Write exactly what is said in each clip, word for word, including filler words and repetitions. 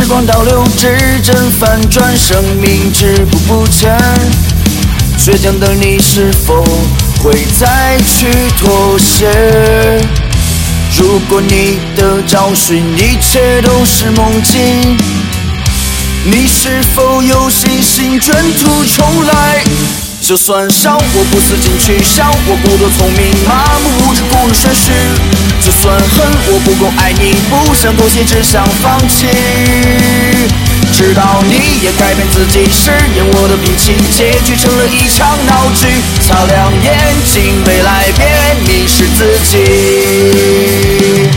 时光倒流，指针反转，生命止步不前。倔强的你是否会再去妥协？如果你的找寻一切都是梦境，你是否有信心卷土重来？就算伤我不思进取，笑我不够聪明，麻木无知故弄玄虚。就算恨我不够爱你，不想妥协，只想放弃。直到你也改变自己，试验我的脾气，结局成了一场闹剧。擦亮眼睛，未来别迷失自己。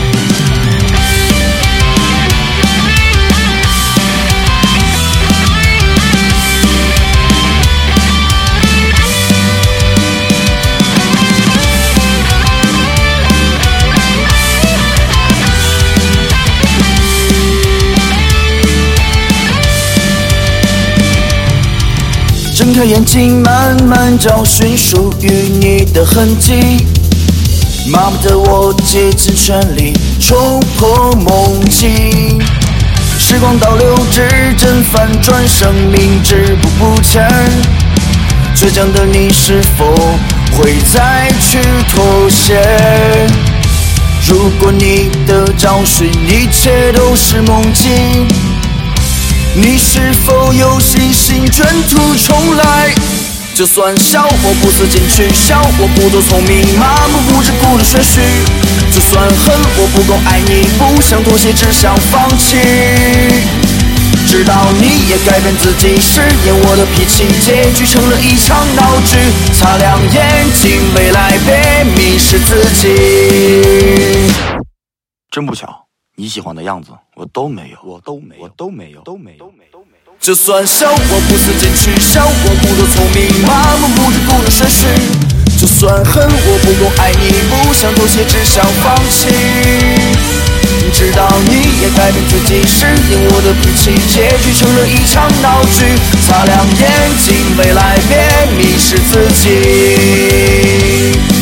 睁开眼睛，慢慢找寻属于你的痕迹。麻木的我竭尽全力冲破梦境。时光倒流，指针反转，生命止步不前。倔强的你是否会再去妥协？如果你的找寻一切都是梦境，你是否有信心卷土重来？就算笑我不思进取，笑我不够聪明，麻木不知故弄玄虚。就算恨我不够爱你，不想妥协，只想放弃。直到你也改变自己，试验我的脾气，结局成了一场闹剧。擦亮眼睛，未来别迷失自己。 真不巧，你喜欢的样子我都没有，我都没有，我都没有，都没有，都没有。 就算笑我不思进取，笑我不够聪明，麻木不知故弄玄虚。就算恨我不够爱你，不想妥协，只想放弃。直到你也改变自己，试验我的脾气，结局成了一场闹剧。擦亮眼睛，未来别迷失自己。